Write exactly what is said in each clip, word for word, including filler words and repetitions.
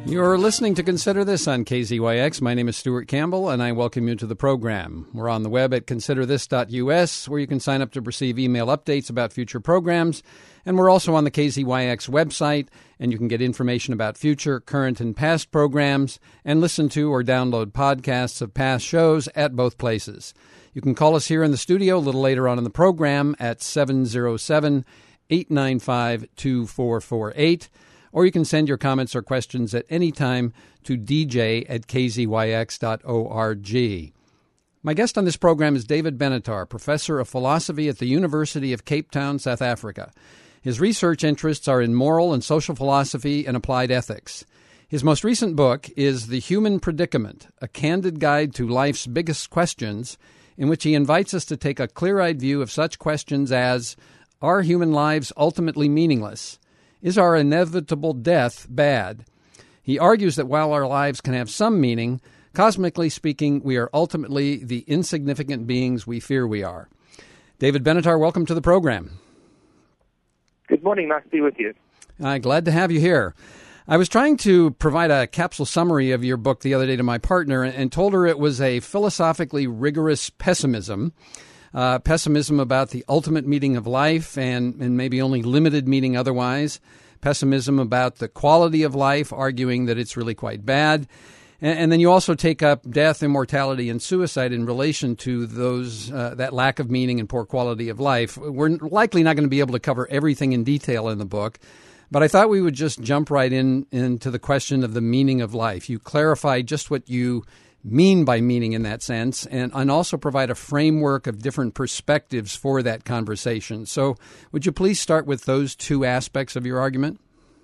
You're listening to Consider This on K Z Y X. My name is Stuart Campbell, and I welcome you to the program. We're on the web at consider this dot U S, where you can sign up to receive email updates about future programs. And we're also on the K Z Y X website, and you can get information about future, current, and past programs, and listen to or download podcasts of past shows at both places. You can call us here in the studio a little later on in the program at seven oh seven, eight nine five, two four four eight. Or you can send your comments or questions at any time to d j at k z y x dot org. My guest on this program is David Benatar, professor of philosophy at the University of Cape Town, South Africa. His research interests are in moral and social philosophy and applied ethics. His most recent book is The Human Predicament, a candid guide to life's biggest questions, in which he invites us to take a clear-eyed view of such questions as, are human lives ultimately meaningless? Is our inevitable death bad? He argues that while our lives can have some meaning, cosmically speaking, we are ultimately the insignificant beings we fear we are. David Benatar, welcome to the program. Good morning. Nice to be with you. Uh, glad to have you here. I was trying to provide a capsule summary of your book the other day to my partner and told her it was a philosophically rigorous pessimism. Uh, pessimism about the ultimate meaning of life and, and maybe only limited meaning otherwise. Pessimism about the quality of life, arguing that it's really quite bad. And, and then you also take up death, immortality, and suicide in relation to those uh, that lack of meaning and poor quality of life. We're likely not going to be able to cover everything in detail in the book, but I thought we would just jump right in into the question of the meaning of life. You clarify just what you mean by meaning in that sense, and, and also provide a framework of different perspectives for that conversation. So would you please start with those two aspects of your argument?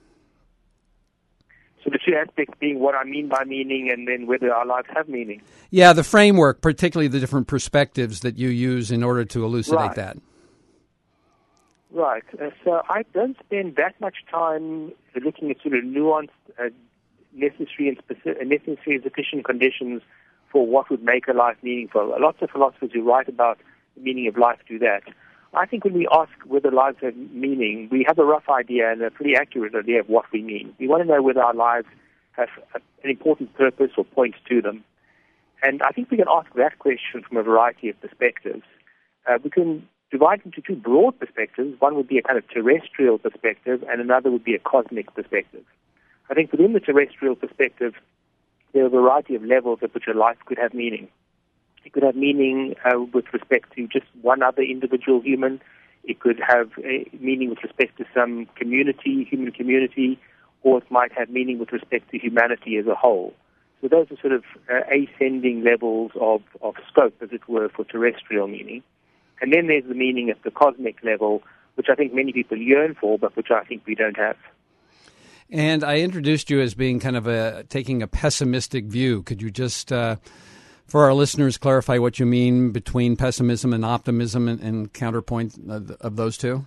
So the two aspects being what I mean by meaning and then whether our lives have meaning. Yeah, the framework, particularly the different perspectives that you use in order to elucidate right. that. Right. Uh, so I don't spend that much time looking at sort of nuanced uh, necessary and specific, necessary and sufficient conditions for what would make a life meaningful. Lots of philosophers who write about the meaning of life do that. I think when we ask whether lives have meaning, we have a rough idea and a pretty accurate idea of what we mean. We want to know whether our lives have an important purpose or point to them. And I think we can ask that question from a variety of perspectives. Uh, we can divide into two broad perspectives. One would be a kind of terrestrial perspective, and another would be a cosmic perspective. I think within the terrestrial perspective, there are a variety of levels at which a life could have meaning. It could have meaning uh, with respect to just one other individual human. It could have a meaning with respect to some community, human community, or it might have meaning with respect to humanity as a whole. So those are sort of uh, ascending levels of, of scope, as it were, for terrestrial meaning. And then there's the meaning at the cosmic level, which I think many people yearn for, but which I think we don't have. And I introduced you as being kind of a taking a pessimistic view. Could you just, uh, for our listeners, clarify what you mean between pessimism and optimism and, and counterpoint of, of those two?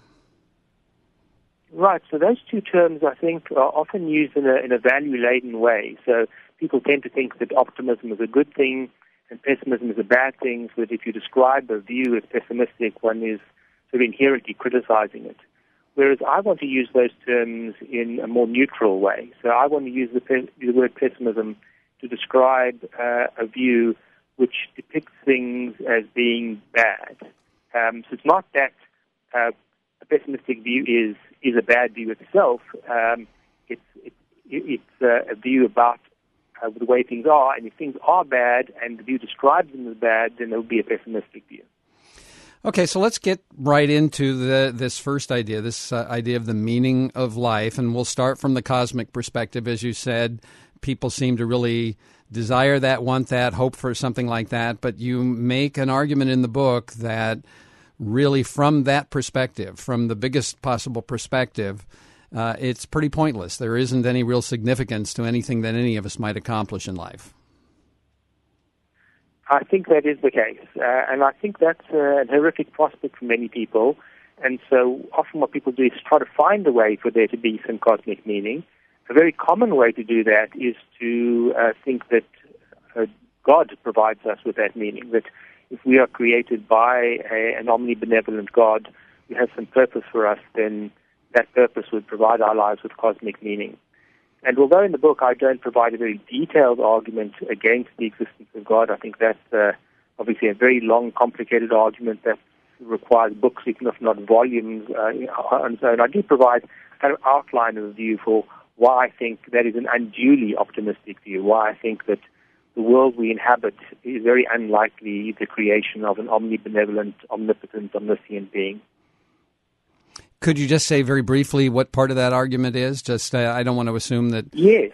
Right. So those two terms, I think, are often used in a, in a value-laden way. So people tend to think that optimism is a good thing and pessimism is a bad thing, so that if you describe a view as pessimistic, one is sort of inherently criticizing it. Whereas I want to use those terms in a more neutral way. So I want to use the, pe- the word pessimism to describe uh, a view which depicts things as being bad. Um, so it's not that uh, a pessimistic view is, is a bad view itself. Um, it's it, it's uh, a view about uh, the way things are, and if things are bad and the view describes them as bad, then it would be a pessimistic view. Okay, so let's get right into the, this first idea, this uh, idea of the meaning of life, and we'll start from the cosmic perspective. As you said, people seem to really desire that, want that, hope for something like that, but you make an argument in the book that really from that perspective, from the biggest possible perspective, uh, it's pretty pointless. There isn't any real significance to anything that any of us might accomplish in life. I think that is the case, uh, and I think that's uh, a horrific prospect for many people. And so often what people do is try to find a way for there to be some cosmic meaning. A very common way to do that is to uh, think that uh, God provides us with that meaning, that if we are created by a, an omnibenevolent God who has some purpose for us, then that purpose would provide our lives with cosmic meaning. And although in the book I don't provide a very detailed argument against the existence of God, I think that's uh, obviously a very long, complicated argument that requires books, if not volumes, uh, on its own. I do provide a kind of outline of the view for why I think that is an unduly optimistic view, why I think that the world we inhabit is very unlikely the creation of an omnibenevolent, omnipotent, omniscient being. Could you just say very briefly what part of that argument is? Just, uh, I don't want to assume that... Yes.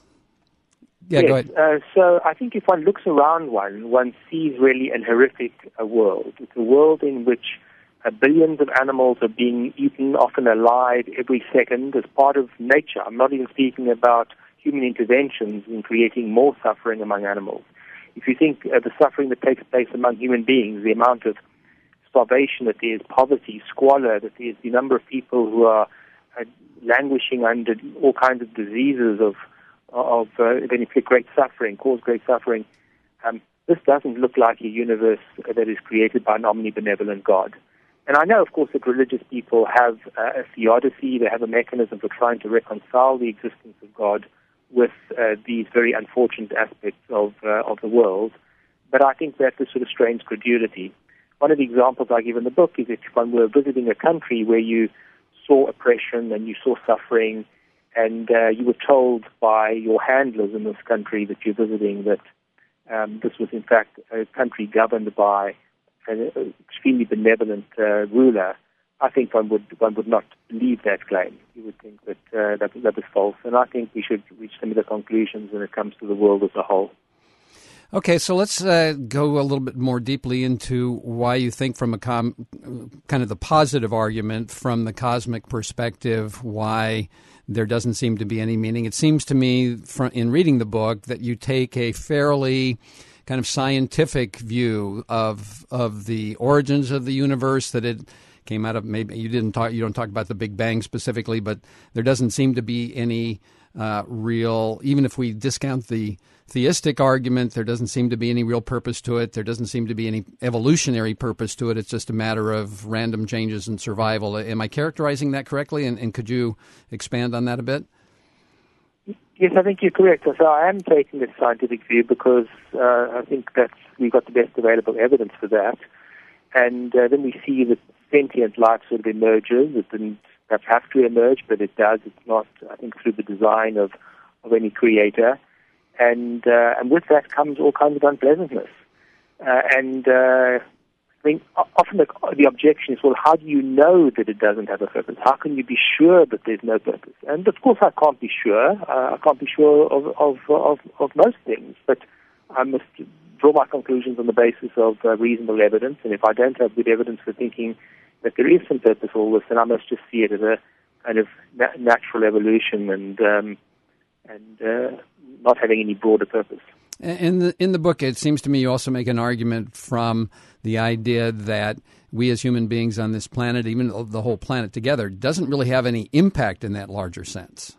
Yeah, yes. go ahead. Uh, so I think if one looks around one, one sees really a horrific uh, world. It's a world in which uh, billions of animals are being eaten, often alive, every second as part of nature. I'm not even speaking about human interventions in creating more suffering among animals. If you think of the suffering that takes place among human beings, the amount of starvation that there is, poverty, squalor, that there is, the number of people who are uh, languishing under all kinds of diseases of of uh, that inflict great suffering, cause great suffering. Um, this doesn't look like a universe that is created by an omnibenevolent God. And I know, of course, that religious people have uh, a theodicy, they have a mechanism for trying to reconcile the existence of God with uh, these very unfortunate aspects of uh, of the world. But I think that this sort of strains credulity. One of the examples I give in the book is if one were visiting a country where you saw oppression and you saw suffering, and uh, you were told by your handlers in this country that you're visiting that um, this was in fact a country governed by an extremely benevolent uh, ruler, I think one would one would not believe that claim. You would think that uh, that, that was false. And I think we should reach similar conclusions when it comes to the world as a whole. Okay, so let's uh, go a little bit more deeply into why you think from a com- kind of the positive argument from the cosmic perspective, why there doesn't seem to be any meaning. It seems to me from, in reading the book that you take a fairly kind of scientific view of of the origins of the universe, that it came out of, maybe you didn't talk, you don't talk about the Big Bang specifically, but there doesn't seem to be any uh, real, even if we discount the theistic argument, there doesn't seem to be any real purpose to it. There doesn't seem to be any evolutionary purpose to it. It's just a matter of random changes in survival. Am I characterizing that correctly? And, and could you expand on that a bit? Yes, I think you're correct. So I am taking the scientific view because uh, I think that we've got the best available evidence for that. And uh, then we see that sentient life sort of emerges. It didn't perhaps have to emerge, but it does. It's not, I think, through the design of, of any creator. And uh, and with that comes all kinds of unpleasantness. Uh, and uh, I mean, often the, the objection is, well, how do you know that it doesn't have a purpose? How can you be sure that there's no purpose? And of course, I can't be sure. Uh, I can't be sure of of, of of most things, but I must draw my conclusions on the basis of uh, reasonable evidence. And if I don't have good evidence for thinking that there is some purpose to all this, then I must just see it as a kind of na- natural evolution and um, and uh, not having any broader purpose. In the in the book, it seems to me you also make an argument from the idea that we as human beings on this planet, even the whole planet together, doesn't really have any impact in that larger sense.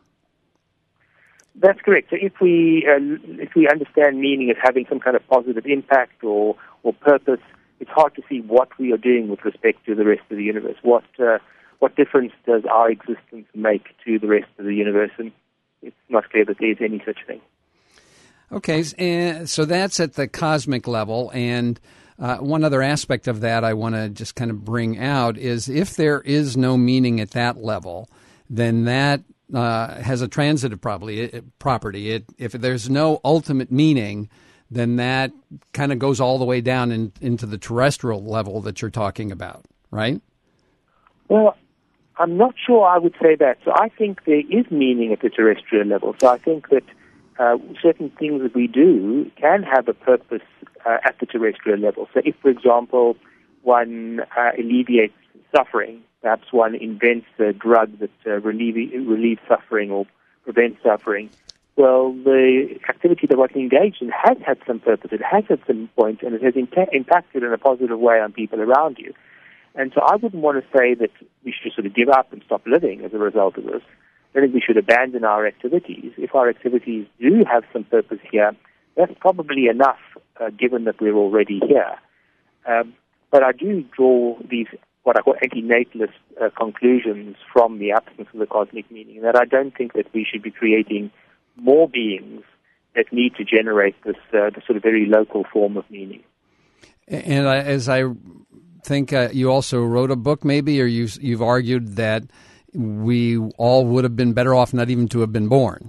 That's correct. So if we uh, if we understand meaning as having some kind of positive impact or or purpose, it's hard to see what we are doing with respect to the rest of the universe. What uh, what difference does our existence make to the rest of the universe? And it's not clear that there is any such thing. Okay, so that's at the cosmic level, and uh, one other aspect of that I want to just kind of bring out is if there is no meaning at that level, then that uh, has a transitive property. It, property. It, if there's no ultimate meaning, then that kind of goes all the way down in, into the terrestrial level that you're talking about, right? Well, I'm not sure I would say that. So I think there is meaning at the terrestrial level. So I think that Uh, certain things that we do can have a purpose uh, at the terrestrial level. So if, for example, one uh, alleviates suffering, perhaps one invents a drug that uh, relieve, relieves suffering or prevents suffering, well, the activity that one engaged in has had some purpose. It has had some point, and it has impa- impacted in a positive way on people around you. And so I wouldn't want to say that we should sort of give up and stop living as a result of this. I think we should abandon our activities. If our activities do have some purpose here, that's probably enough, uh, given that we're already here. Um, but I do draw these, what I call antinatalist uh, conclusions from the absence of the cosmic meaning, that I don't think that we should be creating more beings that need to generate this, uh, this sort of very local form of meaning. And I, as I think uh, you also wrote a book, maybe, or you've, you've argued that we all would have been better off not even to have been born.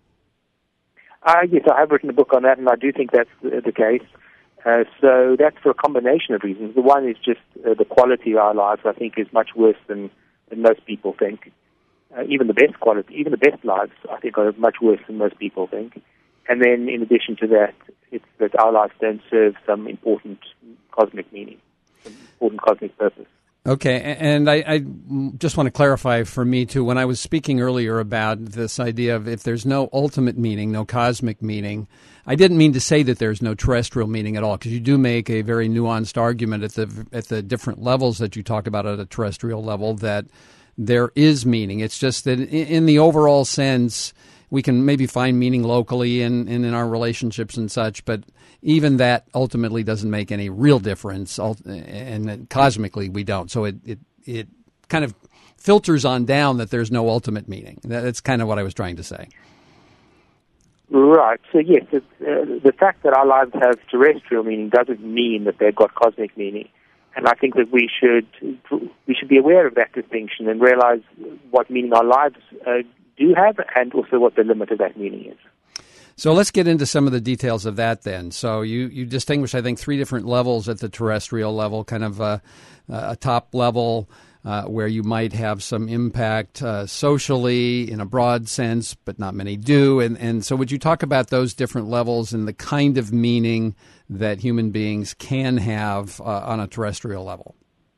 Uh, yes, I have written a book on that, and I do think that's the, the case. Uh, so that's for a combination of reasons. The one is just uh, the quality of our lives, I think, is much worse than, than most people think. Uh, even the best quality, even the best lives, I think, are much worse than most people think. And then, in addition to that, it's that our lives don't serve some important cosmic meaning, some important cosmic purpose. Okay, and I, I just want to clarify for me, too, when I was speaking earlier about this idea of if there's no ultimate meaning, no cosmic meaning, I didn't mean to say that there's no terrestrial meaning at all, because you do make a very nuanced argument at the at the different levels that you talked about at a terrestrial level that there is meaning. It's just that in the overall sense, we can maybe find meaning locally and in, in, in our relationships and such, but even that ultimately doesn't make any real difference, and cosmically we don't. So it, it, it kind of filters on down that there's no ultimate meaning. That's kind of what I was trying to say. Right. So yes, it's, uh, the fact that our lives have terrestrial meaning doesn't mean that they've got cosmic meaning. And I think that we should we should be aware of that distinction and realize what meaning our lives uh, do have, and also what the limit of that meaning is. So let's get into some of the details of that then. So you, you distinguish, I think, three different levels at the terrestrial level, kind of a, a top level uh, where you might have some impact uh, socially in a broad sense, but not many do. And, and so would you talk about those different levels and the kind of meaning that human beings can have uh, on a terrestrial level?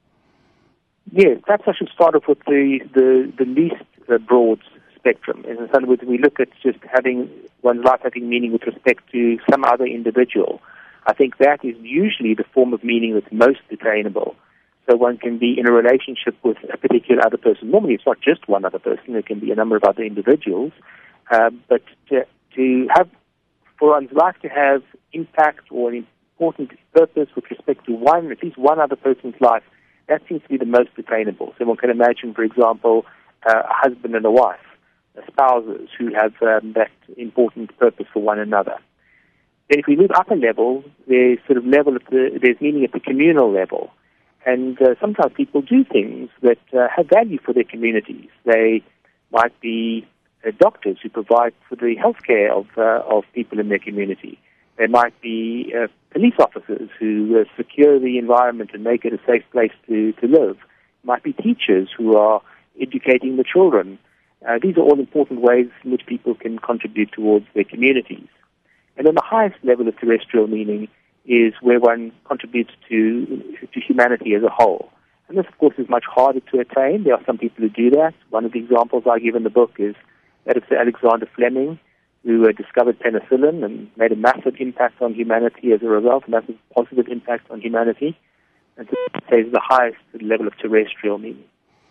Yes, perhaps I should start off with the, the, the least uh, broad spectrum. In other words, we look at just having one's life having meaning with respect to some other individual. I think that is usually the form of meaning that's most attainable. So one can be in a relationship with a particular other person. Normally it's not just one other person, it can be a number of other individuals. Uh, but to, to have, for one's life to have impact or an important purpose with respect to one, at least one other person's life, that seems to be the most attainable. So one can imagine, for example, uh, a husband and a wife, spouses who have um, that important purpose for one another. Then if we move up a level, there's sort of level at the, there's meaning at the communal level. And uh, sometimes people do things that uh, have value for their communities. They might be uh, doctors who provide for the health care of, uh, of people in their community. They might be uh, police officers who uh, secure the environment and make it a safe place to, to live. Might be teachers who are educating the children. Uh, these are all important ways in which people can contribute towards their communities. And then the highest level of terrestrial meaning is where one contributes to to humanity as a whole. And this, of course, is much harder to attain. There are some people who do that. One of the examples I give in the book is that of Sir Alexander Fleming, who uh, discovered penicillin and made a massive impact on humanity as a result, a massive positive impact on humanity. And so it is the highest level of terrestrial meaning.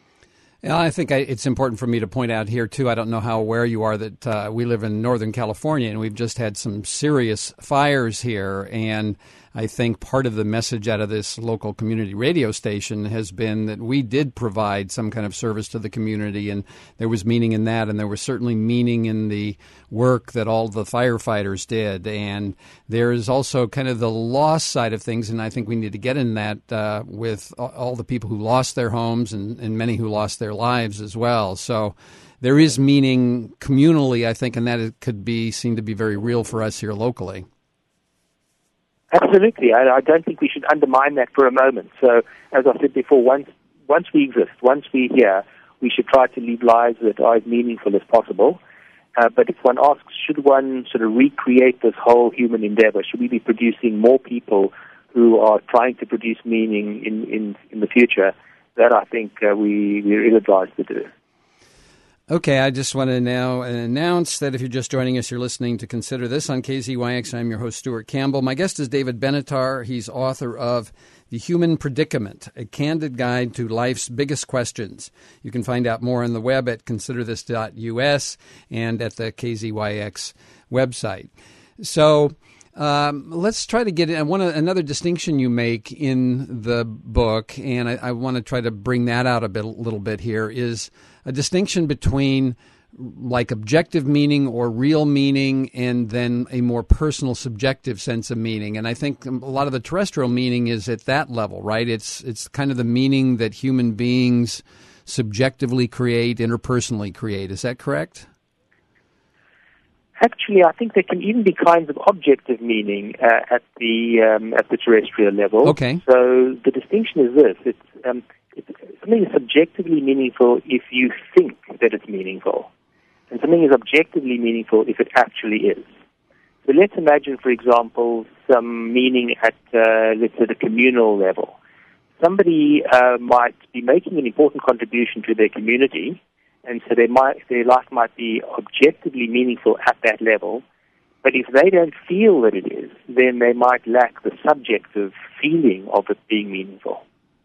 Yeah, I think I, it's important for me to point out here, too, I don't know how aware you are that uh, we live in Northern California, and we've just had some serious fires here, and I think part of the message out of this local community radio station has been that we did provide some kind of service to the community, and there was meaning in that, and there was certainly meaning in the work that all the firefighters did. And there is also kind of the loss side of things, and I think we need to get in that uh, with all the people who lost their homes and, and many who lost their lives as well. So there is meaning communally, I think, and that it could be seen to be very real for us here locally. Absolutely. I, I don't think we should undermine that for a moment. So, as I said before, once once we exist, once we're here, we should try to lead lives that are as meaningful as possible. Uh, but if one asks, should one sort of recreate this whole human endeavor? Should we be producing more people who are trying to produce meaning in, in, in the future? That I think uh, we, we're ill-advised to do. Okay, I just want to now announce that if you're just joining us, you're listening to Consider This on K Z Y X. I'm your host, Stuart Campbell. My guest is David Benatar. He's author of The Human Predicament, A Candid Guide to Life's Biggest Questions. You can find out more on the web at consider this dot U S and at the K Z Y X website. So um, let's try to get in. I want to, another distinction you make in the book, and I, I want to try to bring that out a bit, a little bit here, is a distinction between like objective meaning or real meaning, and then a more personal, subjective sense of meaning. And I think a lot of the terrestrial meaning is at that level, right? It's it's kind of the meaning that human beings subjectively create, interpersonally create. Is that correct? Actually, I think there can even be kinds of objective meaning uh, at the um, at the terrestrial level. Okay. So the distinction is this: it's, um, it's something is subjectively meaningful if you think that it's meaningful, and something is objectively meaningful if it actually is. So let's imagine, for example, some meaning at uh, let's say the communal level. Somebody uh, might be making an important contribution to their community. And so they might, their life might be objectively meaningful at that level, but if they don't feel that it is, then they might lack the subjective feeling of it being meaningful.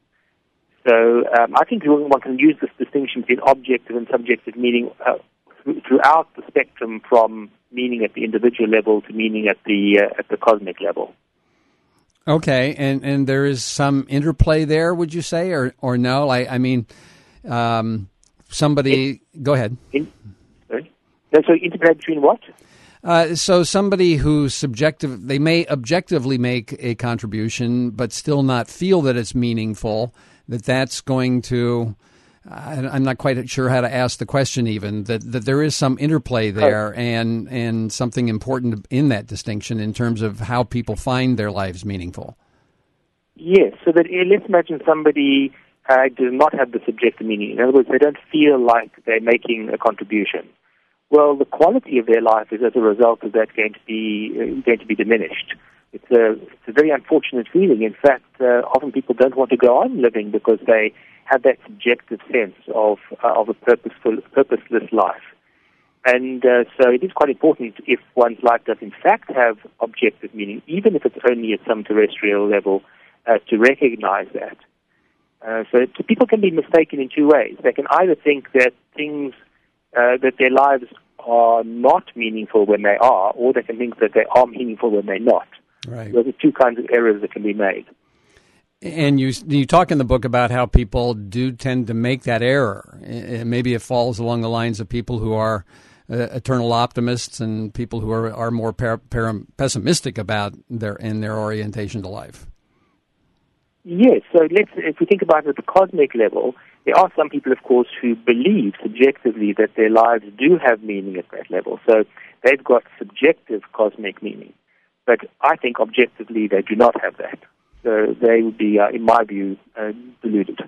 So um, I think one can use this distinction between objective and subjective meaning uh, throughout the spectrum, from meaning at the individual level to meaning at the uh, at the cosmic level. Okay, and, and there is some interplay there, would you say, or or no? I, I mean... Um Somebody, in, go ahead. In, sorry? No, so interplay between what? Uh, so somebody who's subjective, they may objectively make a contribution, but still not feel that it's meaningful, that that's going to, uh, I'm not quite sure how to ask the question even, that, that there is some interplay there oh. and, and something important in that distinction in terms of how people find their lives meaningful. Yes, so that let's imagine somebody... Uh, does not have the subjective meaning. In other words, they don't feel like they're making a contribution. Well, the quality of their life is, as a result of that, going to be uh, going to be diminished. It's a it's a very unfortunate feeling. In fact, uh, often people don't want to go on living because they have that subjective sense of uh, of a purposeful, purposeless life. And uh, so, it is quite important if one's life does in fact have objective meaning, even if it's only at some terrestrial level, uh, to recognize that. Uh, so, so people can be mistaken in two ways. They can either think that things, uh, that their lives are not meaningful when they are, or they can think that they are meaningful when they're not. Right. Those are two kinds of errors that can be made. And you you talk in the book about how people do tend to make that error. Maybe it falls along the lines of people who are uh, eternal optimists and people who are, are more per, per, pessimistic about their in their orientation to life. Yes, so let's, if we think about it at the cosmic level, there are some people, of course, who believe subjectively that their lives do have meaning at that level. So they've got subjective cosmic meaning. But I think objectively they do not have that. So they would be, uh, in my view, uh, deluded.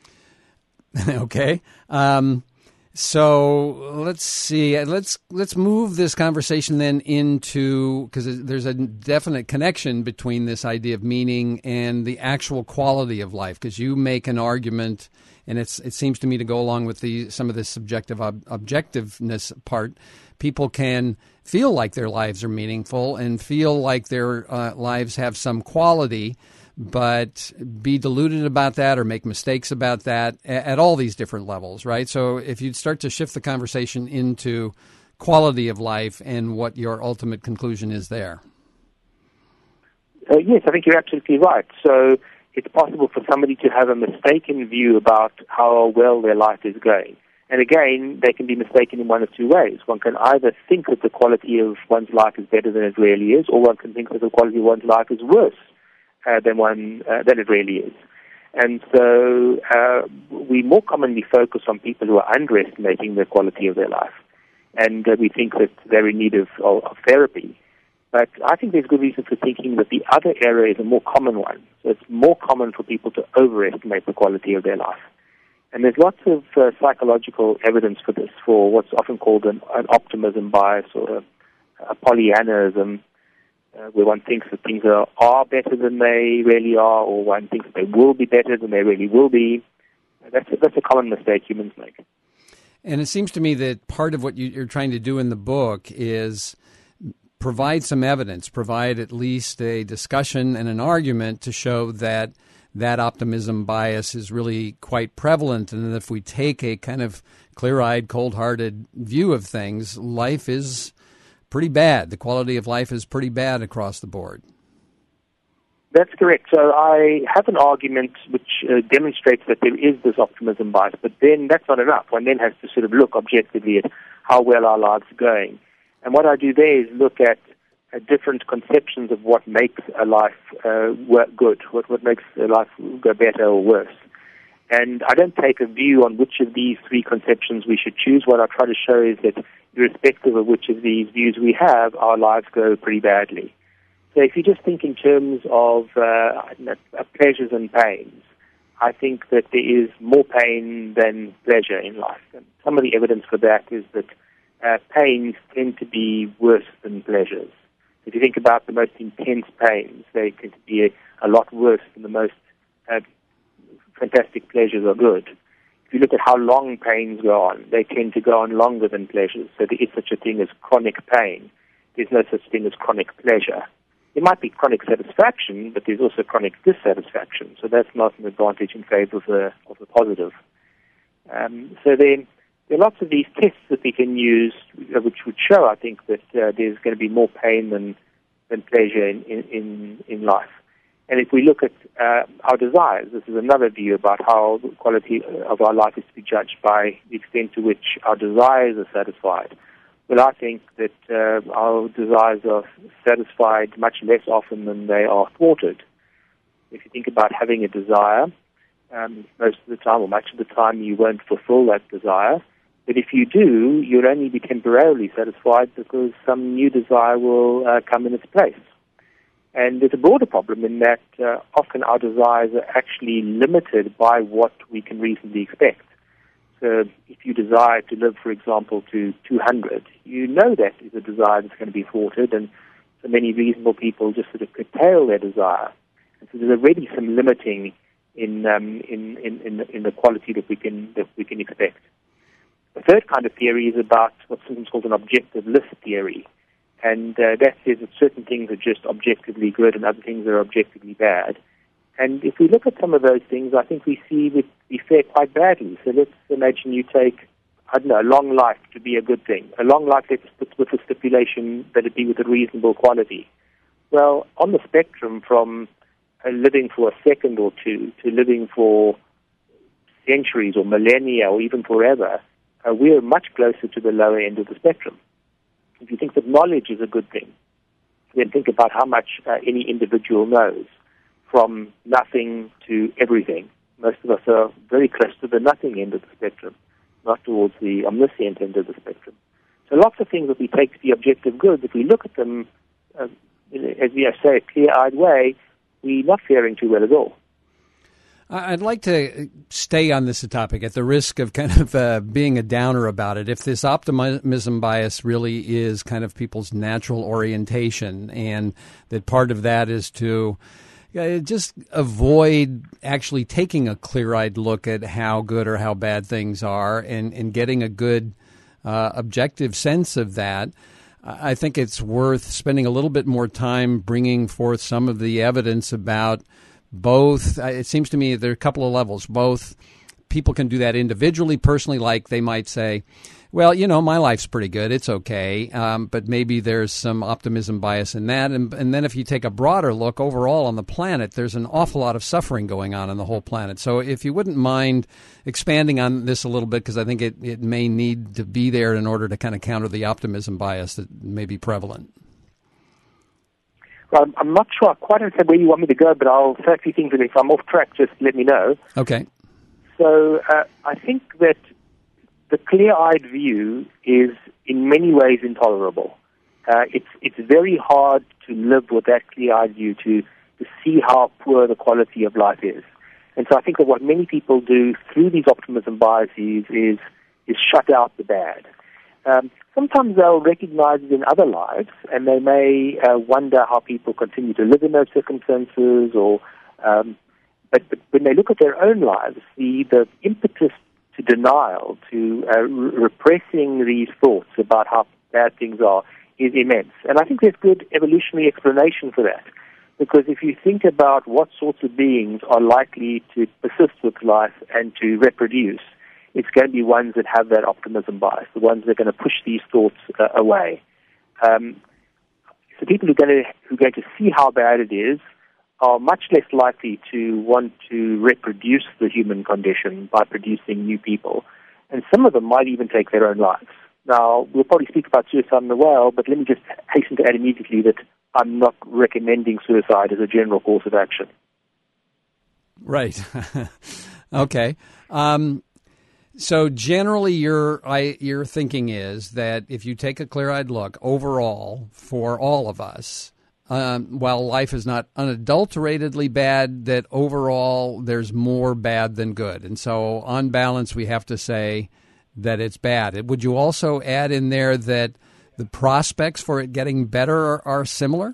Okay. Um, so let's see. Let's let's move this conversation then into, because there's a definite connection between this idea of meaning and the actual quality of life. Because you make an argument, and it's it seems to me to go along with the some of this subjective ob- objectiveness part. People can feel like their lives are meaningful and feel like their uh, lives have some quality, but be deluded about that or make mistakes about that at, at all these different levels, right? So if you'd start to shift the conversation into quality of life and what your ultimate conclusion is there. Uh, yes, I think you're absolutely right. So it's possible for somebody to have a mistaken view about how well their life is going. And again, they can be mistaken in one of two ways. One can either think that the quality of one's life is better than it really is, or one can think that the quality of one's life is worse uh, than one uh, than it really is. And so uh, we more commonly focus on people who are underestimating the quality of their life, and uh, we think that they're in need of, of, of therapy. But I think there's good reason for thinking that the other error is a more common one. So it's more common for people to overestimate the quality of their life. And there's lots of uh, psychological evidence for this, for what's often called an, an optimism bias or a, a Pollyannaism, uh, where one thinks that things are, are better than they really are, or one thinks that they will be better than they really will be. That's a, that's a common mistake humans make. And it seems to me that part of what you, you're trying to do in the book is provide some evidence, provide at least a discussion and an argument to show that that optimism bias is really quite prevalent, and if we take a kind of clear-eyed, cold-hearted view of things, life is pretty bad. The quality of life is pretty bad across the board. That's correct. So I have an argument which uh, demonstrates that there is this optimism bias, but then that's not enough. One then has to sort of look objectively at how well our lives are going. And what I do there is look at uh, different conceptions of what makes a life uh, work good, what, what makes a life go better or worse. And I don't take a view on which of these three conceptions we should choose. What I try to show is that irrespective of which of these views we have, our lives go pretty badly. So if you just think in terms of uh, pleasures and pains, I think that there is more pain than pleasure in life. And some of the evidence for that is that uh, pains tend to be worse than pleasures. If you think about the most intense pains, they tend to be a, a lot worse than the most uh, fantastic pleasures are good. If you look at how long pains go on, they tend to go on longer than pleasures. So there is such a thing as chronic pain. There's no such thing as chronic pleasure. There might be chronic satisfaction, but there's also chronic dissatisfaction. So that's not an advantage in favor of the, of the positive. Um, so then there are lots of these tests that we can use, which would show, I think, that uh, there's going to be more pain than, than pleasure in, in, in life. And if we look at uh, our desires, this is another view about how the quality of our life is to be judged by the extent to which our desires are satisfied. Well, I think that uh, our desires are satisfied much less often than they are thwarted. If you think about having a desire, um, most of the time or much of the time you won't fulfill that desire. But if you do, you'll only be temporarily satisfied because some new desire will uh, come in its place. And there's a broader problem in that uh, often our desires are actually limited by what we can reasonably expect. So if you desire to live, for example, to two hundred, you know that is a desire that's going to be thwarted, and so many reasonable people just sort of curtail their desire. And so there's already some limiting in um, in, in, in, the, in the quality that we can that we can expect. The third kind of theory is about what's sometimes called an objective list theory. And uh, that says that certain things are just objectively good and other things are objectively bad. And if we look at some of those things, I think we see we, we fare quite badly. So let's imagine you take, I don't know, a long life to be a good thing. A long life, let's put with the stipulation that it be with a reasonable quality. Well, on the spectrum from uh, living for a second or two to living for centuries or millennia or even forever, uh, we're much closer to the lower end of the spectrum. If you think that knowledge is a good thing, then think about how much uh, any individual knows, from nothing to everything. Most of us are very close to the nothing end of the spectrum, not towards the omniscient end of the spectrum. So lots of things that we take to be objective goods, if we look at them, uh, as we say, a clear-eyed way, we're not faring too well at all. I'd like to stay on this topic at the risk of kind of uh, being a downer about it. If this optimism bias really is kind of people's natural orientation, and that part of that is to uh, just avoid actually taking a clear-eyed look at how good or how bad things are and, and getting a good uh, objective sense of that, I think it's worth spending a little bit more time bringing forth some of the evidence about both. It seems to me there are a couple of levels. Both people can do that individually, personally, like they might say, well, you know, my life's pretty good. It's okay. Um, but maybe there's some optimism bias in that. And, and then if you take a broader look overall on the planet, there's an awful lot of suffering going on on the whole planet. So if you wouldn't mind expanding on this a little bit, because I think it, it may need to be there in order to kind of counter the optimism bias that may be prevalent. Well, I'm not sure I quite understand where you want me to go, but I'll say a few things, and if I'm off track, just let me know. Okay. So uh, I think that the clear-eyed view is in many ways intolerable. Uh, it's it's very hard to live with that clear-eyed view, to, to see how poor the quality of life is. And so I think that what many people do through these optimism biases is, is shut out the bad. Um, sometimes they'll recognize it in other lives, and they may uh, wonder how people continue to live in those circumstances. Or, um, but, but when they look at their own lives, the, the impetus to denial, to uh, re- repressing these thoughts about how bad things are, is immense. And I think there's good evolutionary explanation for that. Because if you think about what sorts of beings are likely to persist with life and to reproduce, it's going to be ones that have that optimism bias, the ones that are going to push these thoughts uh, away. Um, so people who are, going to, who are going to see how bad it is are much less likely to want to reproduce the human condition by producing new people. And some of them might even take their own lives. Now, we'll probably speak about suicide in a while, but let me just hasten to add immediately that I'm not recommending suicide as a general course of action. Right. Okay. Um, so generally your I, your thinking is that if you take a clear-eyed look overall for all of us, um, while life is not unadulteratedly bad, that overall there's more bad than good. And so on balance, we have to say that it's bad. Would you also add in there that the prospects for it getting better are, are similar?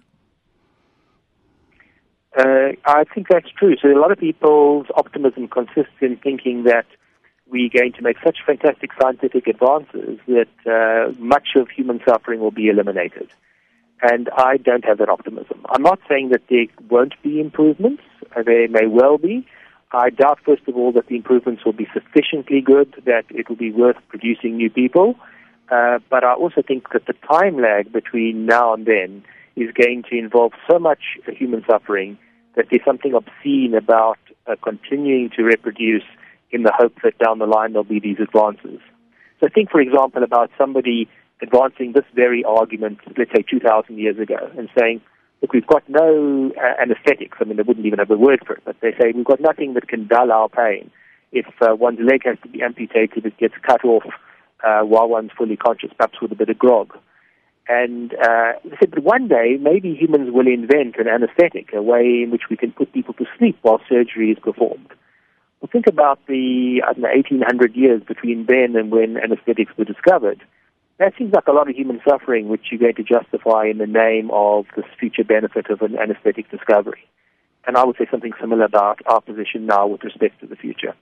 Uh, I think that's true. So a lot of people's optimism consists in thinking that we're going to make such fantastic scientific advances that uh, much of human suffering will be eliminated. And I don't have that optimism. I'm not saying that there won't be improvements. Uh, there may well be. I doubt, first of all, that the improvements will be sufficiently good that it will be worth producing new people. Uh, but I also think that the time lag between now and then is going to involve so much human suffering that there's something obscene about uh, continuing to reproduce in the hope that down the line there'll be these advances. So think, for example, about somebody advancing this very argument, let's say two thousand years ago, and saying, look, we've got no uh, anesthetics. I mean, they wouldn't even have a word for it, but they say we've got nothing that can dull our pain. If uh, one's leg has to be amputated, it gets cut off uh, while one's fully conscious, perhaps with a bit of grog. And uh, they said, but one day, maybe humans will invent an anesthetic, a way in which we can put people to sleep while surgery is performed. Well, think about the, I don't know, eighteen hundred years between then and when anesthetics were discovered. That seems like a lot of human suffering, which you're going to justify in the name of this future benefit of an anesthetic discovery. And I would say something similar about our position now with respect to the future.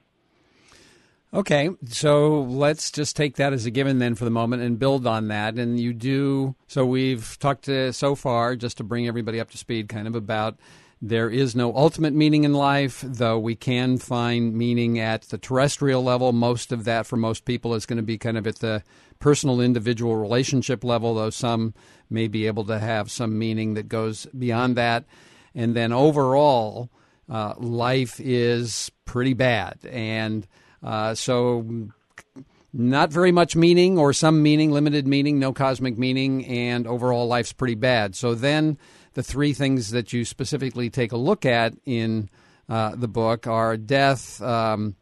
Okay, so let's just take that as a given then for the moment and build on that. And you do, so we've talked to, so far, just to bring everybody up to speed, kind of about there is no ultimate meaning in life, though we can find meaning at the terrestrial level. Most of that for most people is going to be kind of at the personal individual relationship level, though some may be able to have some meaning that goes beyond that. And then overall, uh, life is pretty bad. And Uh, so not very much meaning or some meaning, limited meaning, no cosmic meaning, and overall life's pretty bad. So then the three things that you specifically take a look at in uh, the book are death, um,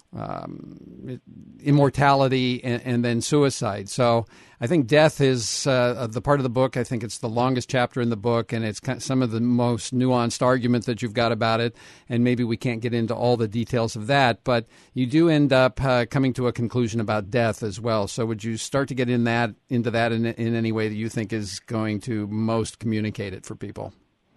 um, immortality, and, and then suicide. So I think death is uh, the part of the book. I think it's the longest chapter in the book, and it's kind of some of the most nuanced argument that you've got about it. And maybe we can't get into all the details of that, but you do end up uh, coming to a conclusion about death as well. So would you start to get in that into that in, in any way that you think is going to most communicate it for people?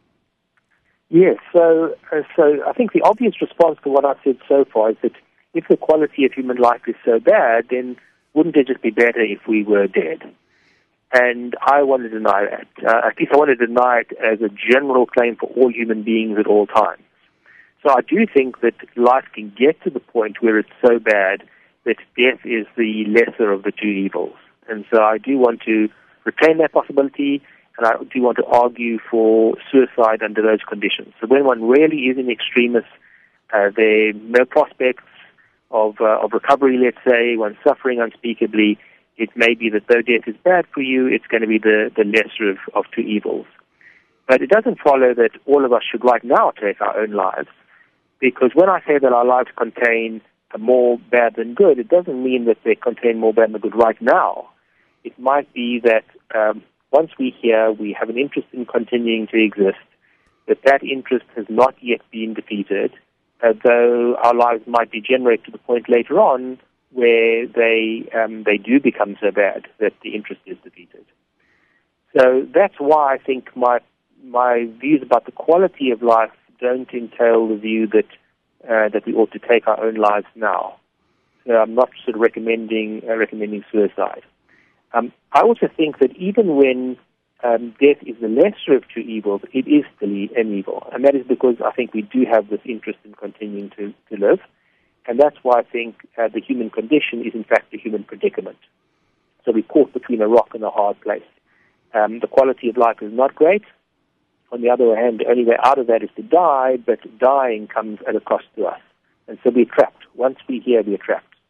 Yes. So, uh, so I think the obvious response to what I've said so far is that if the quality of human life is so bad, then wouldn't it just be better if we were dead? And I want to deny that. Uh, at least I want to deny it as a general claim for all human beings at all times. So I do think that life can get to the point where it's so bad that death is the lesser of the two evils. And so I do want to retain that possibility, and I do want to argue for suicide under those conditions. So when one really is in extremis, uh, there are no prospects of uh, of recovery, let's say, one's suffering unspeakably, it may be that though death is bad for you, it's going to be the, the lesser of, of two evils. But it doesn't follow that all of us should right now take our own lives, because when I say that our lives contain more bad than good, it doesn't mean that they contain more bad than good right now. It might be that um, once we hear we have an interest in continuing to exist, that that interest has not yet been defeated, Uh, though our lives might degenerate to the point later on where they um, they do become so bad that the interest is defeated. So that's why I think my my views about the quality of life don't entail the view that uh, that we ought to take our own lives now. So I'm not sort of recommending uh, recommending suicide. Um, I also think that even when Um, death is the lesser of two evils, it is still an evil. And that is because I think we do have this interest in continuing to, to live. And that's why I think uh, the human condition is in fact the human predicament. So we're caught between a rock and a hard place. Um, the quality of life is not great. On the other hand, the only way out of that is to die, but dying comes at a cost to us. And so we're trapped. Once we're here, we're trapped.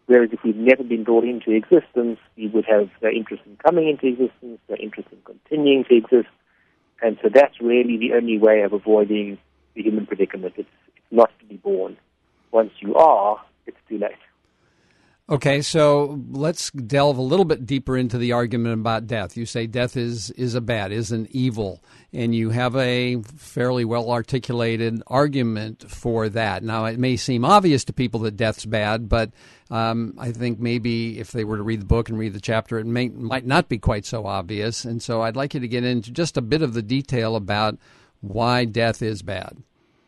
Whereas if we've never been brought into existence, we would have the interest in coming into existence, the interest in continuing to exist. And so that's really the only way of avoiding the human predicament. It's, it's not to be born. Once you are, it's too late. Okay, so let's delve a little bit deeper into the argument about death. You say death is, is a bad, is an evil, and you have a fairly well-articulated argument for that. Now, it may seem obvious to people that death's bad, but um, I think maybe if they were to read the book and read the chapter, it may, might not be quite so obvious. And so I'd like you to get into just a bit of the detail about why death is bad.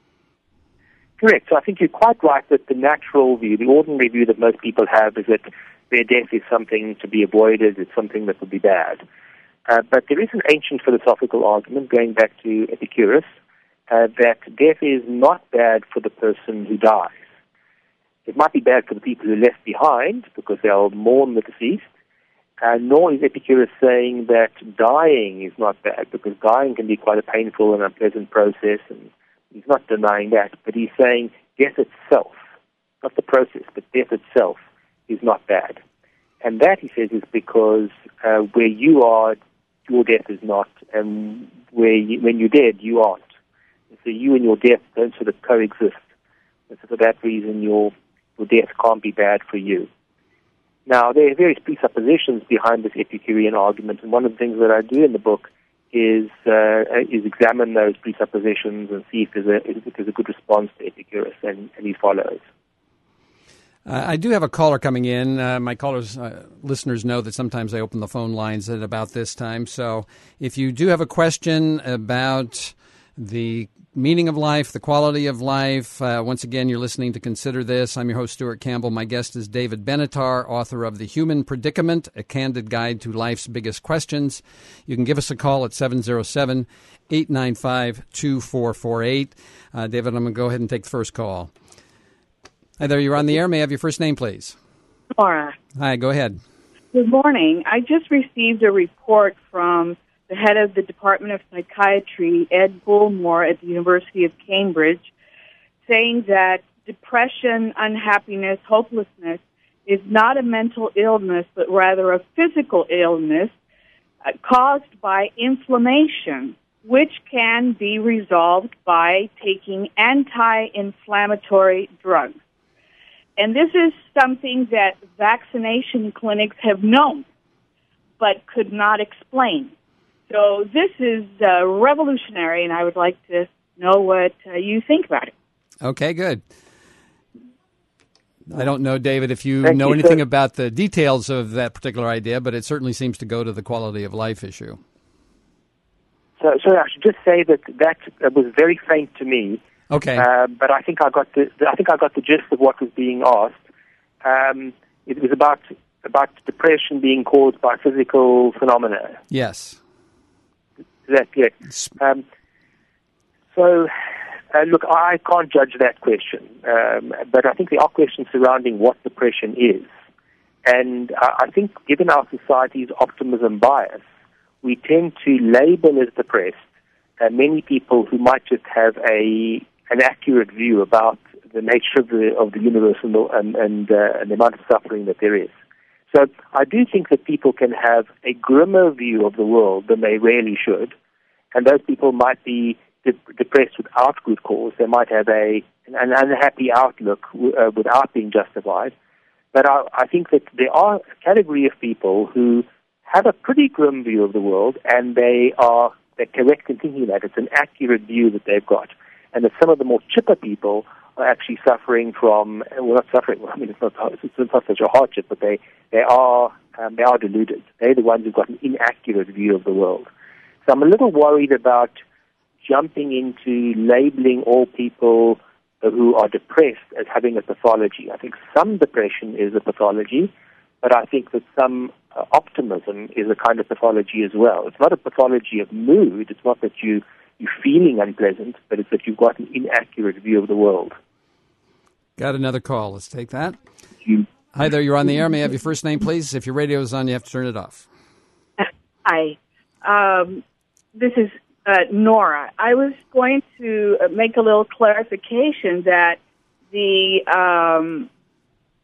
Correct. So I think you're quite right that the natural view, the ordinary view that most people have is that their death is something to be avoided, it's something that would be bad. Uh, but there is an ancient philosophical argument going back to Epicurus uh, that death is not bad for the person who dies. It might be bad for the people who are left behind because they'll mourn the deceased, uh, nor is Epicurus saying that dying is not bad because dying can be quite a painful and unpleasant process, and he's not denying that, but he's saying death itself, not the process, but death itself is not bad. And that, he says, is because uh, where you are, your death is not, and where you, when you're dead, you aren't. And so you and your death don't sort of coexist. And so for that reason, your, your death can't be bad for you. Now, there are various presuppositions behind this Epicurean argument, and one of the things that I do in the book is uh, is examine those presuppositions and see if there's a, if there's a good response to Epicurus, and, and he follows. Uh, I do have a caller coming in. Uh, my callers, uh, listeners know that sometimes I open the phone lines at about this time. So if you do have a question about the meaning of life, the quality of life, uh, once again, you're listening to Consider This. I'm your host, Stuart Campbell. My guest is David Benatar, author of The Human Predicament, A Candid Guide to Life's Biggest Questions. You can give us a call at seven oh seven, eight nine five, two four four eight. Uh, David, I'm going to go ahead and take the first call. Hi there, you're on the air. May I have your first name, please? Laura. Hi, go ahead. Good morning. I just received a report from the head of the Department of Psychiatry, Ed Bullmore at the University of Cambridge, saying that depression, unhappiness, hopelessness is not a mental illness, but rather a physical illness uh, caused by inflammation, which can be resolved by taking anti-inflammatory drugs. And this is something that vaccination clinics have known, but could not explain. So this is uh, revolutionary, and I would like to know what uh, you think about it. Okay, good. I don't know, David, if you Thank know you, anything sir. about the details of that particular idea, but it certainly seems to go to the quality of life issue. So, so I should just say that that uh, was very faint to me. Okay. Uh, but I think I got the I think I got the gist of what was being asked. Um, it was about about depression being caused by physical phenomena. Yes. Is that correct? Um, so, uh, look, I can't judge that question, um, but I think there are questions surrounding what depression is, and I, I think given our society's optimism bias, we tend to label as depressed uh, many people who might just have a an accurate view about the nature of the of the universe and the, and, and, uh, and the amount of suffering that there is. So I do think that people can have a grimmer view of the world than they really should, and those people might be de- depressed without good cause. They might have a an unhappy outlook w- uh, without being justified. But I, I think that there are a category of people who have a pretty grim view of the world, and they are they're correct in thinking that it's an accurate view that they've got, and that some of the more chipper people are actually suffering from well, not suffering. Well, I mean, it's not it's not such a hardship, but they they are um, they are deluded. They're the ones who've got an inaccurate view of the world. So I'm a little worried about jumping into labeling all people who are depressed as having a pathology. I think some depression is a pathology, but I think that some uh, optimism is a kind of pathology as well. It's not a pathology of mood. It's not that you, you're feeling unpleasant, but it's that you've got an inaccurate view of the world. Got another call. Let's take that. You, Hi there, you're on the air. May I have your first name, please? If your radio is on, you have to turn it off. Hi. Um, this is uh, Nora. I was going to make a little clarification that the um,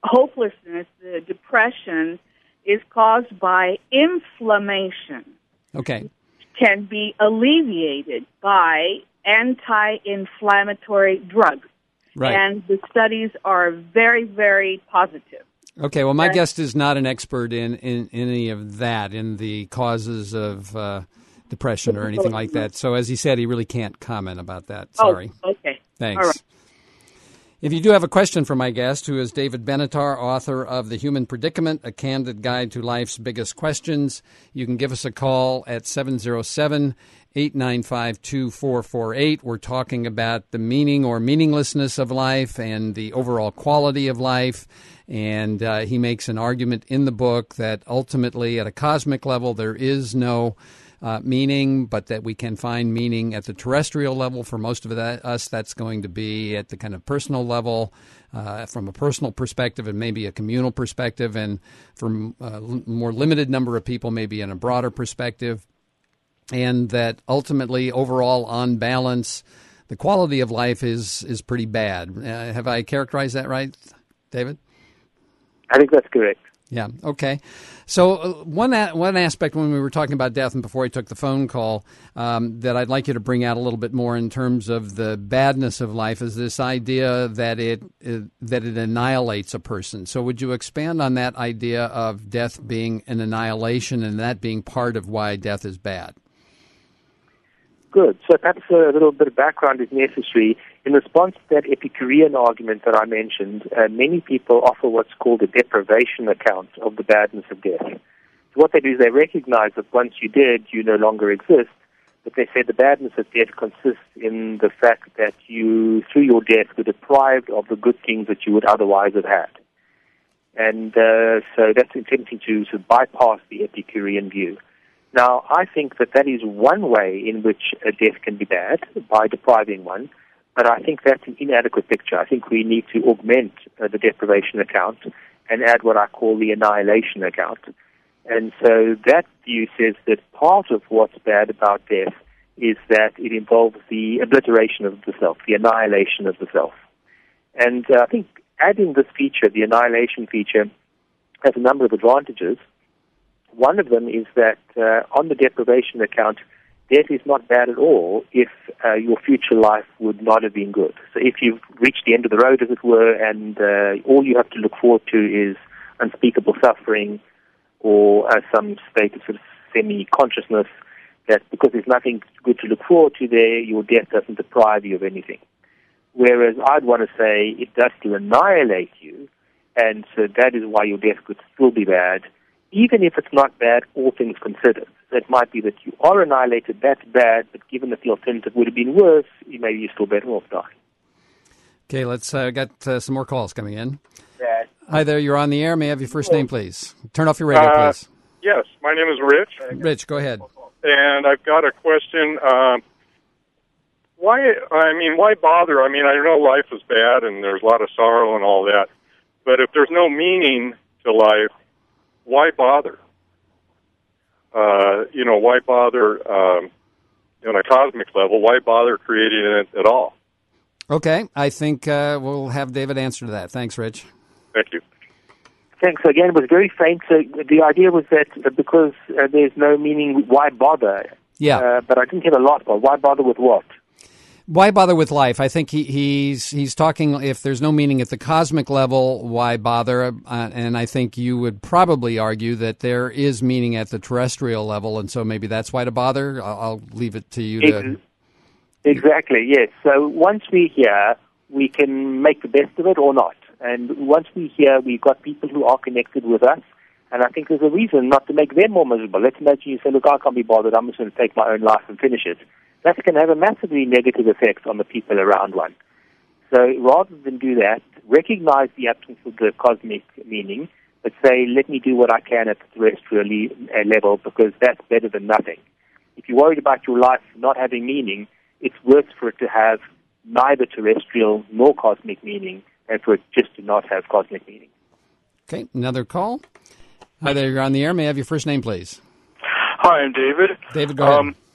hopelessness, the depression, is caused by inflammation. Okay. Can be alleviated by anti-inflammatory drugs. Right. And the studies are very, very positive. Okay, well, my and, guest is not an expert in, in, in any of that, in the causes of uh, depression or anything like that. So as he said, he really can't comment about that. Sorry. Oh, okay. Thanks. All right. If you do have a question for my guest, who is David Benatar, author of The Human Predicament, A Candid Guide to Life's Biggest Questions, you can give us a call at seven oh seven, eight nine five, two four four eight. We're talking about the meaning or meaninglessness of life and the overall quality of life. And uh, he makes an argument in the book that ultimately, at a cosmic level, there is no Uh, meaning, but that we can find meaning at the terrestrial level. For most of that, us, that's going to be at the kind of personal level, uh, from a personal perspective and maybe a communal perspective, and from a l- more limited number of people, maybe in a broader perspective. And that ultimately, overall, on balance, the quality of life is, is pretty bad. Uh, have I characterized that right, David? I think that's correct. Yeah. Okay. So uh, one a- one aspect when we were talking about death and before I took the phone call um, that I'd like you to bring out a little bit more in terms of the badness of life is this idea that it, it that it annihilates a person. So would you expand on that idea of death being an annihilation and that being part of why death is bad? Good. So perhaps a little bit of background is necessary. In response to that Epicurean argument that I mentioned, uh, many people offer what's called a deprivation account of the badness of death. So what they do is they recognize that once you're dead, you no longer exist, but they say the badness of death consists in the fact that you, through your death, were deprived of the good things that you would otherwise have had. And uh, so that's attempting to sort of bypass the Epicurean view. Now, I think that that is one way in which a death can be bad, by depriving one, but I think that's an inadequate picture. I think we need to augment uh, the deprivation account and add what I call the annihilation account. And so that view says that part of what's bad about death is that it involves the obliteration of the self, the annihilation of the self. And uh, I think adding this feature, the annihilation feature, has a number of advantages. One of them is that uh, on the deprivation account, death is not bad at all if uh, your future life would not have been good. So if you've reached the end of the road, as it were, and uh, all you have to look forward to is unspeakable suffering or uh, some state of, sort of semi-consciousness, that because there's nothing good to look forward to there, your death doesn't deprive you of anything. Whereas I'd want to say it does still annihilate you, and so that is why your death could still be bad, even if it's not bad, all things considered. So it might be that you are annihilated, that's bad, but given that the alternative would have been worse, maybe you're still better off dying. Okay, let's uh, got uh, some more calls coming in. Bad. Hi there, you're on the air. May I have your first name, please? Turn off your radio, uh, please. Yes, my name is Rich. Rich, go ahead. And I've got a question. Um, why, I mean, why bother? I mean, I know life is bad and there's a lot of sorrow and all that, but if there's no meaning to life, why bother? Uh, you know, why bother um, on a cosmic level? Why bother creating it at all? Okay, I think uh, we'll have David answer to that. Thanks, Rich. Thank you. Thanks. Again, it was very faint. So the idea was that because uh, there's no meaning, why bother? Yeah. Uh, but I didn't get a lot. But why bother with what? Why bother with life? I think he, he's he's talking, if there's no meaning at the cosmic level, why bother? Uh, and I think you would probably argue that there is meaning at the terrestrial level, and so maybe that's why to bother. I'll, I'll leave it to you to... Exactly, yes. So once we're here, we can make the best of it or not. And once we're here, we've got people who are connected with us, and I think there's a reason not to make them more miserable. Let's imagine you say, look, I can't be bothered, I'm just going to take my own life and finish it. That can have a massively negative effect on the people around one. So rather than do that, recognize the absence of the cosmic meaning, but say, let me do what I can at the terrestrial le- level, because that's better than nothing. If you're worried about your life not having meaning, it's worse for it to have neither terrestrial nor cosmic meaning than for it just to not have cosmic meaning. Okay, another call. Hi there, you're on the air. May I have your first name, please? Hi, I'm David. David, go ahead. Um,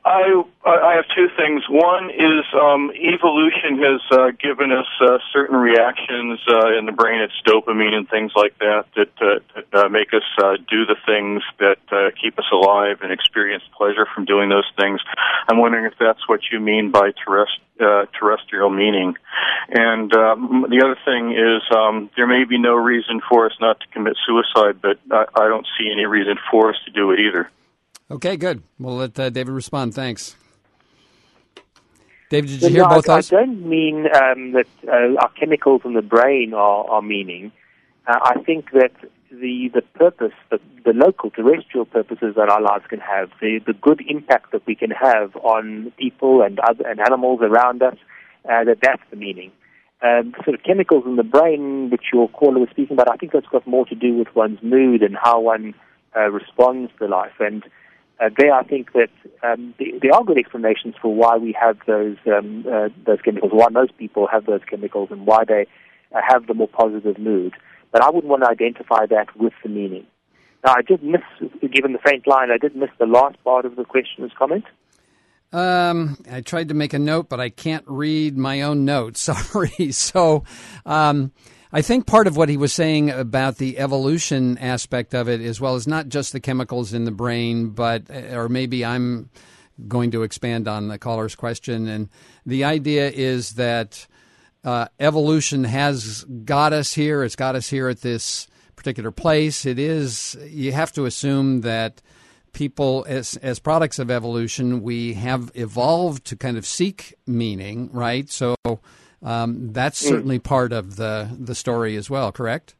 I I have two things. One is um, evolution has uh, given us uh, certain reactions uh, in the brain. It's dopamine and things like that that, uh, that uh, make us uh, do the things that uh, keep us alive and experience pleasure from doing those things. I'm wondering if that's what you mean by terrest- uh, terrestrial meaning. And um, the other thing is um, there may be no reason for us not to commit suicide, but I, I don't see any reason for us to do it either. Okay, good. We'll let uh, David respond. Thanks. David, did you well, hear no, both I, those? I don't mean um, that uh, our chemicals in the brain are, are meaning. Uh, I think that the the purpose, the, the local terrestrial purposes that our lives can have, the, the good impact that we can have on people and other and animals around us, uh, that that's the meaning. Um, sort of chemicals in the brain, which your caller was speaking about, I think that's got more to do with one's mood and how one uh, responds to life. And Uh, there, I think that um, the, there are good explanations for why we have those um, uh, those chemicals, why most people have those chemicals, and why they uh, have the more positive mood. But I wouldn't want to identify that with the meaning. Now, I did miss, given the faint line, I did miss the last part of the questioner's comment. Um, I tried to make a note, but I can't read my own notes. Sorry. So, um, I think part of what he was saying about the evolution aspect of it, as well as not just the chemicals in the brain, but, or maybe I'm going to expand on the caller's question. And the idea is that uh, evolution has got us here. It's got us here at this particular place. It is, you have to assume that people, as as products of evolution, we have evolved to kind of seek meaning, right? So um, that's certainly mm. part of the, the story as well, correct?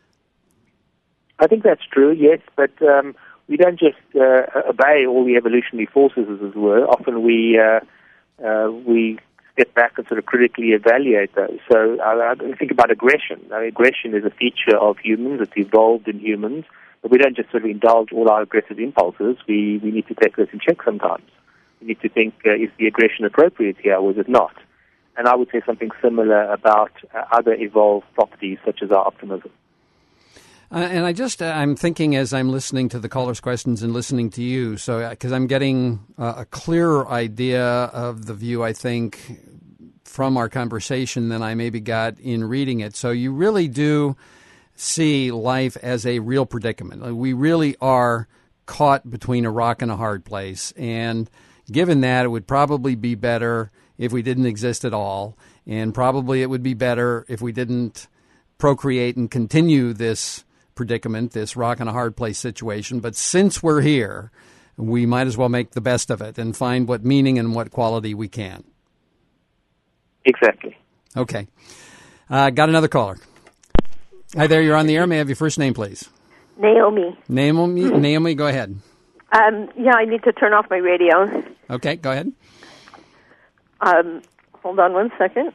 I think that's true, yes, but um, we don't just uh, obey all the evolutionary forces, as it were. Often we uh, uh, we step back and sort of critically evaluate those. So uh, I think about aggression. Now, aggression is a feature of humans. It's evolved in humans. But we don't just sort of indulge all our aggressive impulses. We we need to take this in check sometimes. We need to think, uh, is the aggression appropriate here or is it not? And I would say something similar about uh, other evolved properties such as our optimism. Uh, and I just, uh, I'm thinking as I'm listening to the caller's questions and listening to you, so because I'm getting uh, a clearer idea of the view, I think, from our conversation than I maybe got in reading it. So you really do see life as a real predicament. We really are caught between a rock and a hard place. And given that, it would probably be better if we didn't exist at all. And probably it would be better if we didn't procreate and continue this predicament, this rock and a hard place situation. But since we're here, we might as well make the best of it and find what meaning and what quality we can. Exactly. Okay. Uh, got another caller. Hi there, you're on the air. May I have your first name, please? Naomi. Naomi, mm-hmm. Naomi, go ahead. Um, yeah, I need to turn off my radio. Okay, go ahead. Um, hold on one second.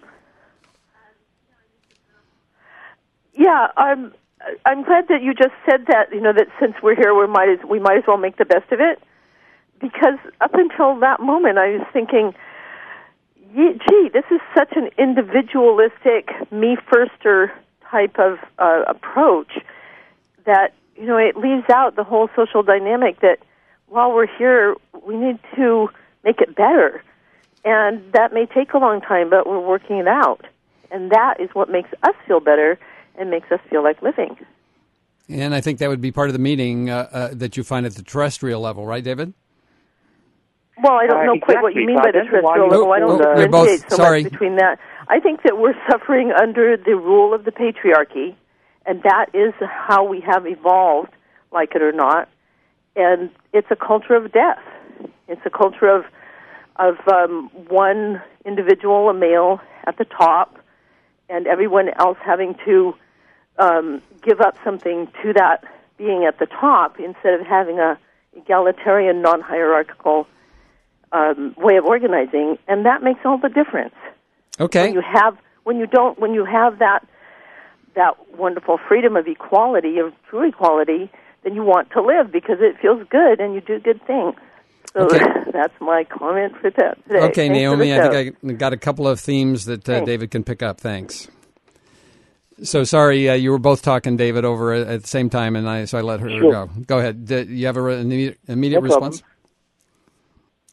Yeah, um, I'm glad that you just said that, you know, that since we're here, we might as, we might as well make the best of it. Because up until that moment, I was thinking, gee, this is such an individualistic, me-firster type of uh, approach that, you know, it leaves out the whole social dynamic that while we're here, we need to make it better. And that may take a long time, but we're working it out. And that is what makes us feel better and makes us feel like living. And I think that would be part of the meaning uh, uh, that you find at the terrestrial level, right, David? Well, I don't uh, know exactly. quite what you mean so by the terrestrial level. I don't oh, differentiate both, so sorry. much between that. I think that we're suffering under the rule of the patriarchy, and that is how we have evolved, like it or not. And it's a culture of death. It's a culture of of um, one individual, a male, at the top, and everyone else having to um, give up something to that being at the top instead of having a egalitarian, non-hierarchical um, way of organizing, and that makes all the difference. Okay. When you have, when you don't, when you have that that wonderful freedom of equality, of true equality, then you want to live because it feels good and you do good things. So okay. That's my comment for that today. Okay, Thanks Naomi, I think I got a couple of themes that uh, David can pick up. Thanks. So sorry, uh, you were both talking, David, over at the same time, and I so I let her sure. go. Go ahead. Do you have a, an immediate, immediate no response?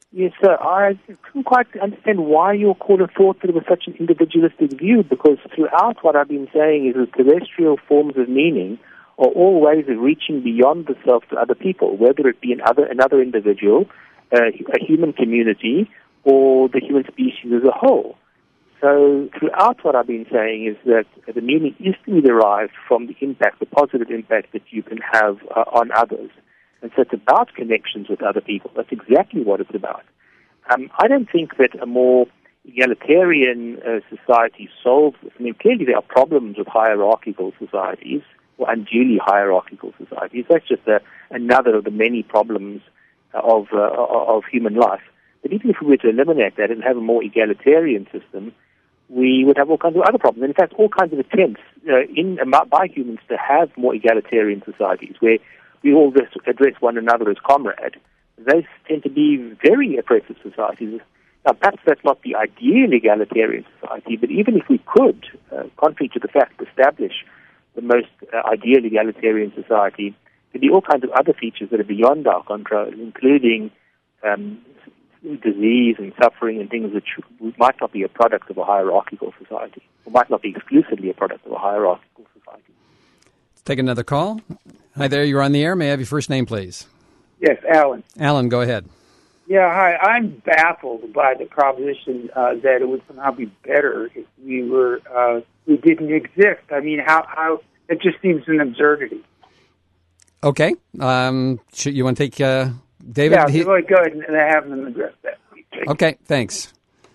Yes, sir. I couldn't quite understand why your caller thought that it was such an individualistic view, because throughout what I've been saying is that terrestrial forms of meaning are all ways of reaching beyond the self to other people, whether it be another, another individual, uh, a human community, or the human species as a whole. So throughout what I've been saying is that the meaning is to be derived from the impact, the positive impact that you can have uh, on others. And so it's about connections with other people. That's exactly what it's about. Um, I don't think that a more egalitarian uh, society solves this. I mean, clearly there are problems with hierarchical societies, or unduly hierarchical societies. That's just a, another of the many problems uh, of, uh, of human life. But even if we were to eliminate that and have a more egalitarian system, we would have all kinds of other problems. And in fact, all kinds of attempts uh, in, by humans to have more egalitarian societies, where we all address, address one another as comrade, those tend to be very oppressive societies. Now, perhaps that's not the ideal egalitarian society, but even if we could, uh, contrary to the fact, establish the most uh, ideal egalitarian society, there'd be all kinds of other features that are beyond our control, including um, disease and suffering and things that should, might not be a product of a hierarchical society, or might not be exclusively a product of a hierarchical society. Let's take another call. Hi there, you're on the air. May I have your first name, please? Yes, Alan. Alan, go ahead. Yeah, hi. I'm baffled by the proposition uh, that it would somehow be better if we were uh, we didn't exist. I mean, how how it just seems an absurdity. Okay. Um, should you want to take uh, David? Yeah, he, go ahead and have them address that. Okay, thanks.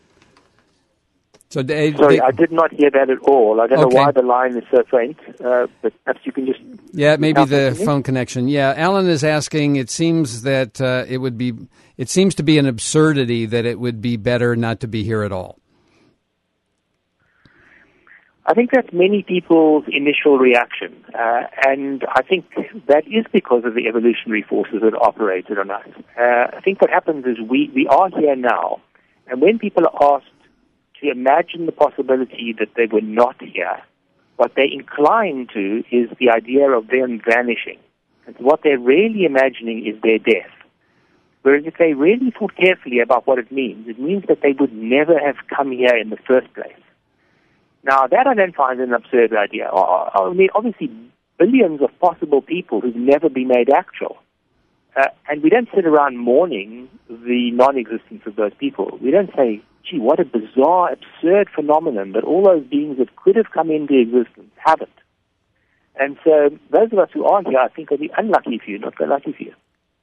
So, Dave, Sorry, Dave, I did not hear that at all. I don't okay. know why the line is so faint, uh, but perhaps you can just... Yeah, maybe the phone connection. Yeah, Alan is asking, it seems that uh, it would be, it seems to be an absurdity that it would be better not to be here at all. I think that's many people's initial reaction, uh, and I think that is because of the evolutionary forces that operated on us. Uh, I think what happens is we, we are here now, and when people are asked to imagine the possibility that they were not here, what they incline to is the idea of them vanishing. And what they're really imagining is their death. Whereas if they really thought carefully about what it means, it means that they would never have come here in the first place. Now, that I then find an absurd idea. I mean, obviously, billions of possible people who've never been made actual. Uh, and we don't sit around mourning the non-existence of those people. We don't say, gee, what a bizarre, absurd phenomenon that all those beings that could have come into existence haven't. And so those of us who aren't here, I think, are the unlucky few, not the lucky few.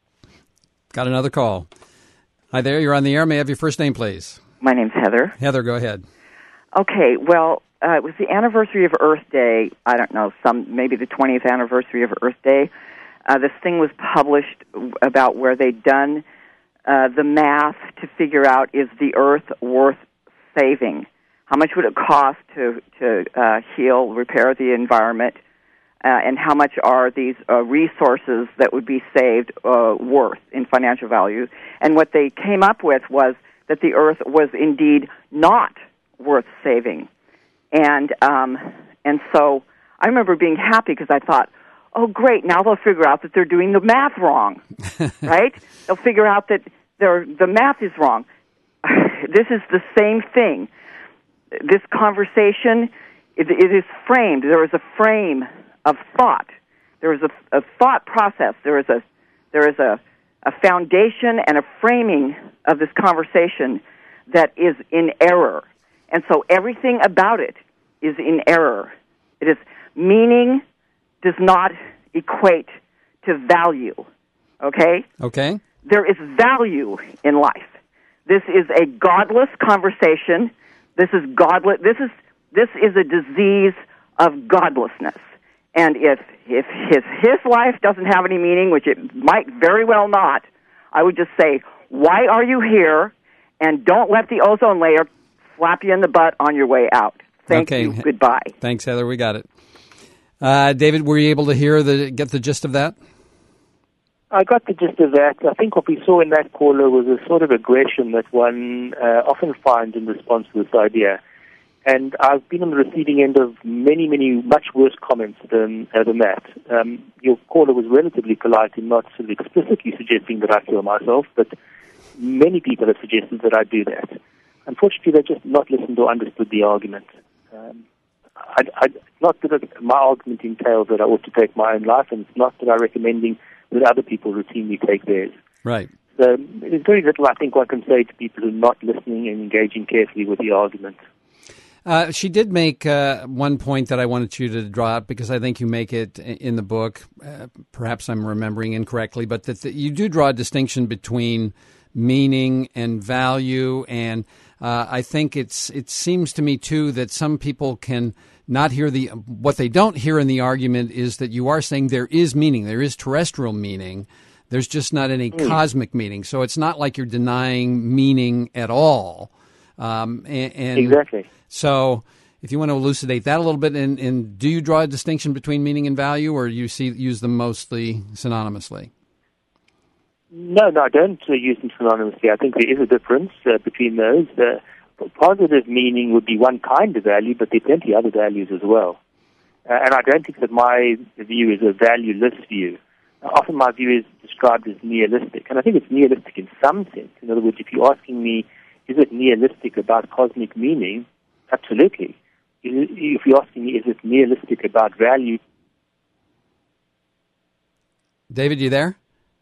Got another call. Hi there, you're on the air. May I have your first name, please? My name's Heather. Heather, go ahead. Okay, well, uh, it was the anniversary of Earth Day. I don't know, some maybe the twentieth anniversary of Earth Day. Uh, this thing was published about where they'd done uh, the math to figure out, is the Earth worth saving? How much would it cost to, to uh, heal, repair the environment? Uh, and how much are these uh, resources that would be saved uh, worth in financial value? And what they came up with was that the Earth was indeed not worth saving. And um, and so I remember being happy because I thought, oh, great, now they'll figure out that they're doing the math wrong, right? They'll figure out that they're, the math is wrong. This is the same thing. This conversation, it, it is framed. There is a frame of thought. There is a, a thought process. There is a there is a, a foundation and a framing of this conversation that is in error. And so everything about it is in error. It is meaning does not equate to value. Okay? Okay. There is value in life. This is a godless conversation. This is godless. This is this is a disease of godlessness. And if if his his life doesn't have any meaning, which it might very well not, I would just say, why are you here? And don't let the ozone layer slap you in the butt on your way out. Thank okay. you. Goodbye. Thanks, Heather. We got it. Uh, David, were you able to hear the get the gist of that? I got the gist of that. I think what we saw in that caller was a sort of aggression that one uh, often finds in response to this idea. And I've been on the receiving end of many, many much worse comments than, uh, than that. Um, your caller was relatively polite in not sort of explicitly suggesting that I kill myself, but many people have suggested that I do that. Unfortunately, they've just not listened or understood the argument. Um, I, I, it's not that it, my argument entails that I ought to take my own life, and it's not that I'm recommending that other people routinely take theirs. Right. So there's very little I think one can say to people who are not listening and engaging carefully with the argument. Uh, she did make uh, one point that I wanted you to draw out, because I think you make it in the book. Uh, perhaps I'm remembering incorrectly, but that, that you do draw a distinction between meaning and value, and uh, I think it's it seems to me too that some people can not hear the what they don't hear in the argument is that you are saying there is meaning, there is terrestrial meaning. There's just not any mm. cosmic meaning. So it's not like you're denying meaning at all. Um, and, and exactly. So if you want to elucidate that a little bit, and, and do you draw a distinction between meaning and value, or do you see use them mostly synonymously? No, no, I don't uh, use them synonymously. I think there is a difference uh, between those. Uh, positive meaning would be one kind of value, but there are plenty of other values as well. Uh, and I don't think that my view is a valueless view. Often my view is described as nihilistic, and I think it's nihilistic in some sense. In other words, if you're asking me, is it nihilistic about cosmic meaning? Absolutely. If you're asking me, is it nihilistic about value? David, you there?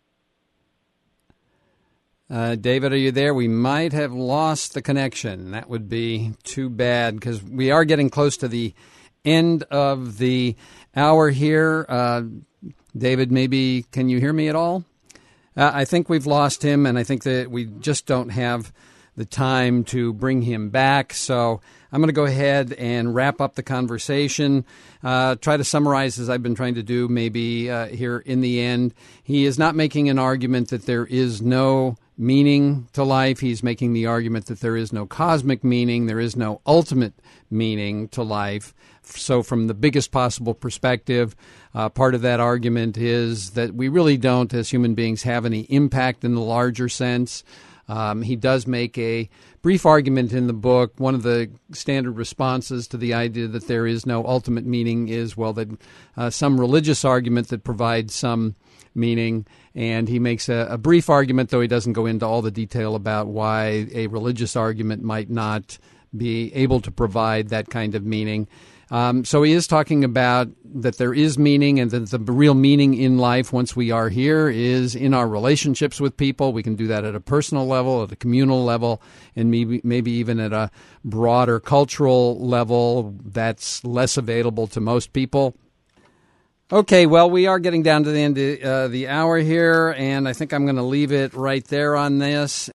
Uh, David, are you there? We might have lost the connection. That would be too bad, because we are getting close to the end of the hour here. Uh, David, maybe can you hear me at all? Uh, I think we've lost him, and I think that we just don't have the time to bring him back. So I'm going to go ahead and wrap up the conversation, uh, try to summarize as I've been trying to do maybe uh, here in the end. He is not making an argument that there is no meaning to life. He's making the argument that there is no cosmic meaning, there is no ultimate meaning to life. So from the biggest possible perspective, uh, part of that argument is that we really don't, as human beings, have any impact in the larger sense. Um, he does make a brief argument in the book. One of the standard responses to the idea that there is no ultimate meaning is, well, that uh, some religious argument that provides some meaning. And he makes a, a brief argument, though he doesn't go into all the detail about why a religious argument might not be able to provide that kind of meaning. Um, so he is talking about that there is meaning, and that the real meaning in life once we are here is in our relationships with people. We can do that at a personal level, at a communal level, and maybe, maybe even at a broader cultural level that's less available to most people. Okay, well, we are getting down to the end of uh, the hour here, and I think I'm going to leave it right there on this.